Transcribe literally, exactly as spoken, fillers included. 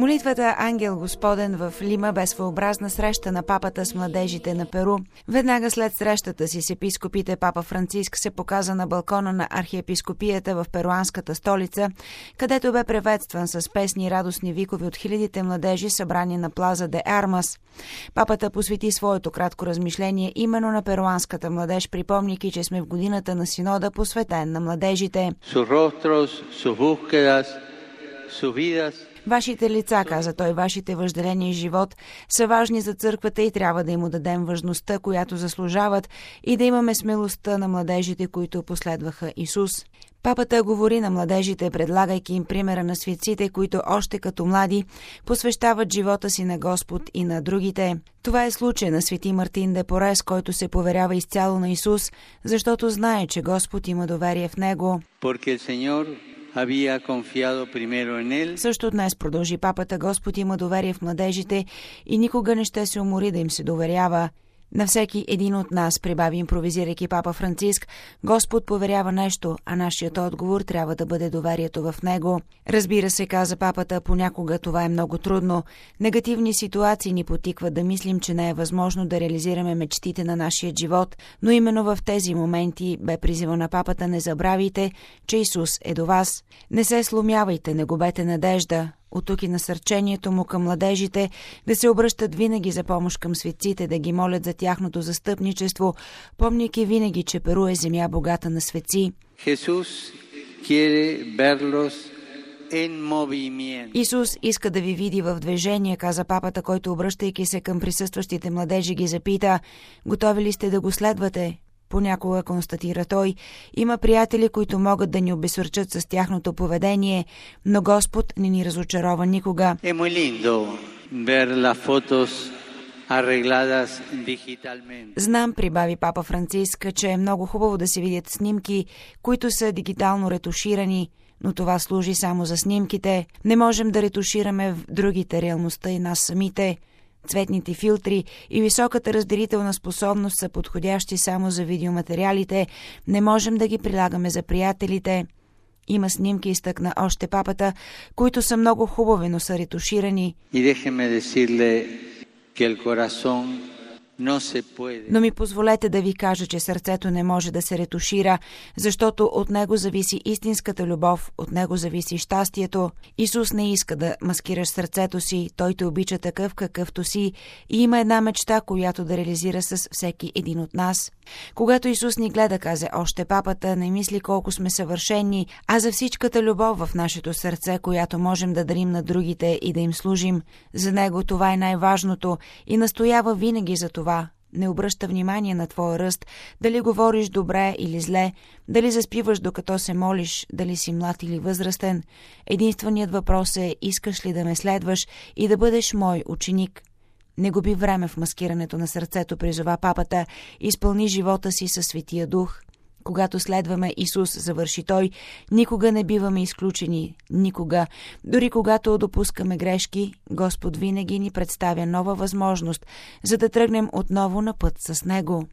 Молитвата Ангел Господен в Лима бе своеобразна среща на папата с младежите на Перу. Веднага след срещата си с епископите, папа Франциск се показа на балкона на архиепископията в перуанската столица, където бе приветстван с песни и радостни викове от хилядите младежи, събрани на Плаза де Армас. Папата посвети своето кратко размишление именно на перуанската младеж, припомняйки, че сме в годината на синода, посветен на младежите. Вашите лица, каза той, вашите въжделения и живот са важни за църквата и трябва да им дадем важността, която заслужават, и да имаме смелостта на младежите, които последваха Исус. Папата говори на младежите, предлагайки им примера на светците, които още като млади посвещават живота си на Господ и на другите. Това е случай на свети Мартин де Порес, който се поверява изцяло на Исус, защото знае, че Господ има доверие в него. Също днес, продължи папата, Господ има доверие в младежите и никога не ще се умори да им се доверява. На всеки един от нас, прибави импровизирайки папа Франциск, Господ поверява нещо, а нашият отговор трябва да бъде доверието в него. Разбира се, каза папата, понякога това е много трудно. Негативни ситуации ни потикват да мислим, че не е възможно да реализираме мечтите на нашия живот, но именно в тези моменти бе призива на папата: не забравяйте, че Исус е до вас. Не се сломявайте, не губете надежда. От тук и насърчението му към младежите да се обръщат винаги за помощ към светците, да ги молят за тяхното застъпничество, помняйки винаги, че Перу е земя богата на светци. Исус иска да ви види в движение, каза папата, който, обръщайки се към присъстващите младежи, ги запита: готови ли сте да го следвате? Понякога, констатира той, има приятели, които могат да ни обесърчат с тяхното поведение, но Господ не ни разочарова никога. Знам, прибави папа Франциск, че е много хубаво да се видят снимки, които са дигитално ретуширани, но това служи само за снимките. Не можем да ретушираме в другите реалността и нас самите. Цветните филтри и високата разделителна способност са подходящи само за видеоматериалите, не можем да ги прилагаме за приятелите. Има снимки, изтъкна още папата, които са много хубави, но са ретуширани. Но ми позволете да ви кажа, че сърцето не може да се ретушира, защото от него зависи истинската любов, от него зависи щастието. Исус не иска да маскираш сърцето си, той те обича такъв какъвто си и има една мечта, която да реализира с всеки един от нас. Когато Исус ни гледа, каза още папата, не мисли колко сме съвършени, а за всичката любов в нашето сърце, която можем да дарим на другите и да им служим. За него това е най-важното и настоява винаги за това. Не обръща внимание на твоя ръст, дали говориш добре или зле, дали заспиваш докато се молиш, дали си млад или възрастен. Единственият въпрос е: искаш ли да ме следваш и да бъдеш мой ученик? Не губи време в маскирането на сърцето, призова папата, изпълни живота си със Светия Дух. Когато следваме Исус, завърши той, никога не биваме изключени, никога. Дори когато допускаме грешки, Господ винаги ни представя нова възможност, за да тръгнем отново на път с Него.